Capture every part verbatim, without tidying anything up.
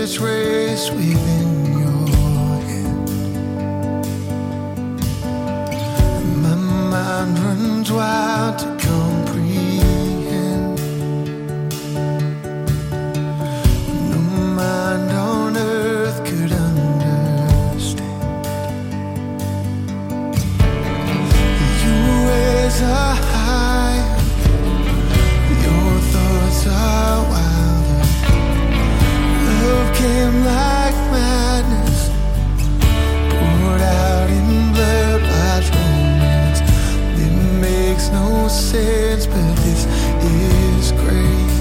this race within your hand. My mind runs wild to comprehend. No mind on earth could understand. Your ways are higher, your thoughts are wilder. Love came like madness, poured out in blood, watch romance. It makes no sense, but this is grace.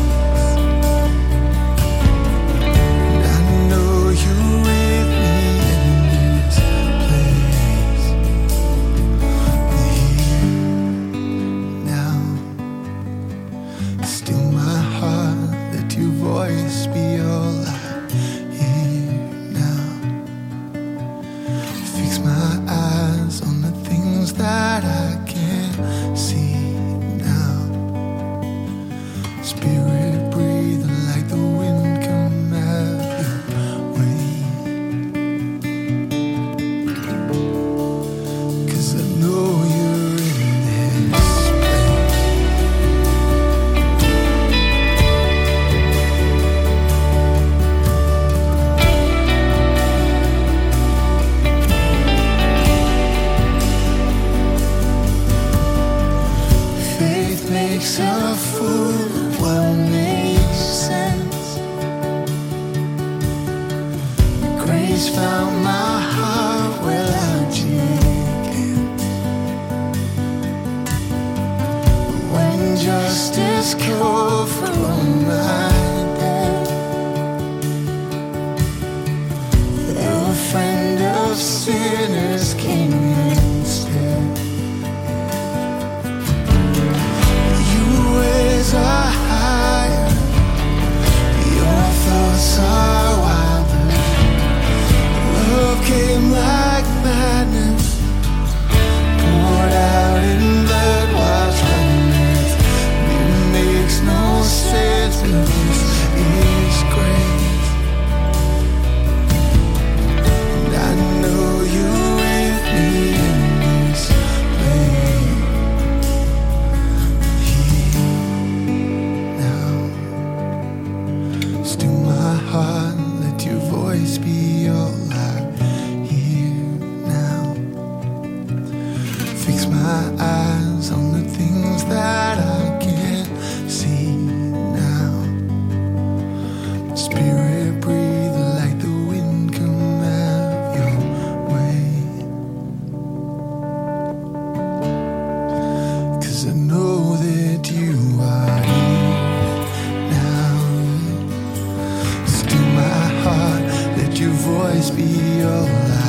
And I know you're with me in this place. Here, now, still my heart, let your voice be all I hear now. Fix my eyes on the things that I can't see now. Spirit breathe like the wind, come have your way. 'Cause I know you're in this place. Faith makes a fool of what makes sense. Grace found my heart where logic ends. When justice called for all my debt, the friend of sinners came instead. Your ways are higher, your thoughts are wilder. Love came like madness, poured out in blood, watch romance. It makes no sense, but this is grace. And I know you're with me in this place. Here, now, still my heart, let your voice be all I hear now. Fix my eyes on the things that I can't see now. Spirit breathe like the wind, come have your way. 'Cause I know that you are here now. Still my heart, let your voice be all I